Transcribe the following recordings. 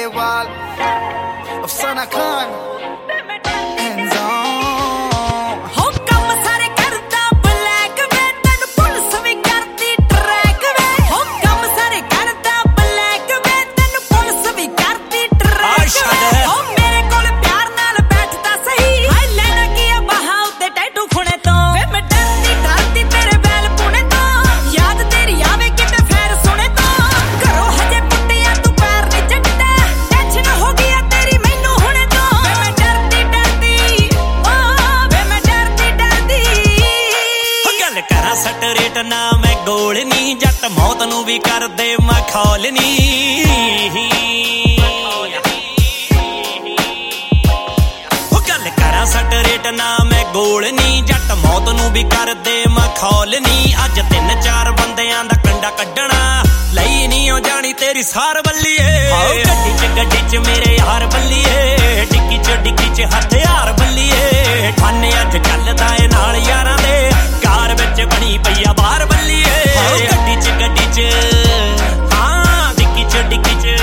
वाल अफसाना खान सटरेट ना मैं गोल नी जट मौत नू भी कर दे मैं खौल नी गल करा सटरेट ना मैं गोल नी जट मौत नू भी कर दे मैं खौल नी अज 3-4 बंदियां दा कंडा कड्डना लई नी हो जानी तेरी सार बल्लीए गड्डी च मेरे यार बल्लीए डिक्की च हथियार बल्लीए ठाने अज चलदा ए नाल यारां दे कार विच बनी पईया बाहर बल्लीए गड्डी च हाँ डिक्की च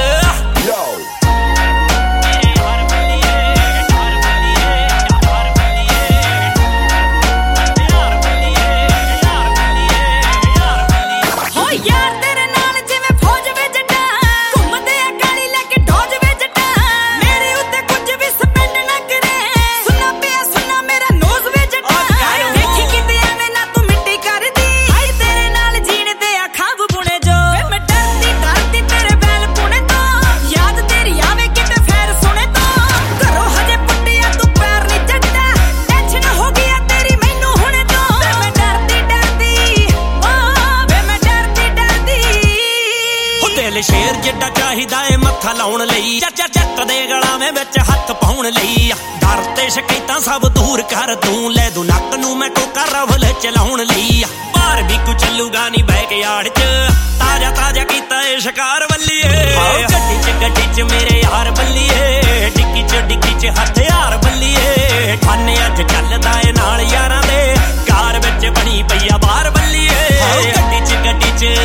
शेर जिड्डा चाहिदा है मत्था लाउण लई जट दे गलावे विच हथ पाउण लई डर ते शकैतां सब दूर कर तू ले दू नक नू मैं टोका रवल चलाउण लई बाहर भी कुछ चलूगा नी बैकयार्ड च ताजा कीता ए शिकार बल्लीए गड्डी च मेरे यार बल्लीए डिक्की च हथियार बल्लीए ठाने अज चलदा ए नाल यारां दे कार विच बनी पईया बाहर बल्लीए गड्डी च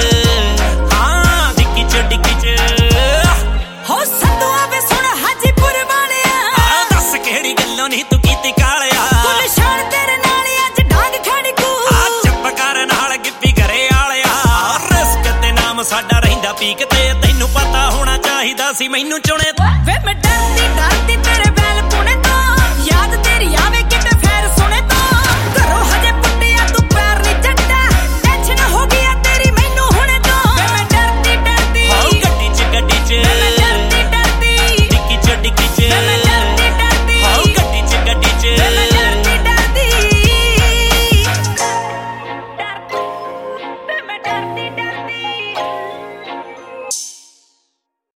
डिक्की च हो संदूआ वे सुन हाजीपुर वालिया दस केड़ी गल्लों नहीं तू कीती कालिया कुल शान तेरे नाल अज डांग खड़कू चुप कर नाल गिप्पी घरे आलिया रिस्क ते नाम साडा रहिंदा पीक ते तैनू पता होना चाहिदा सी मैनू चुने वे मैं डरदी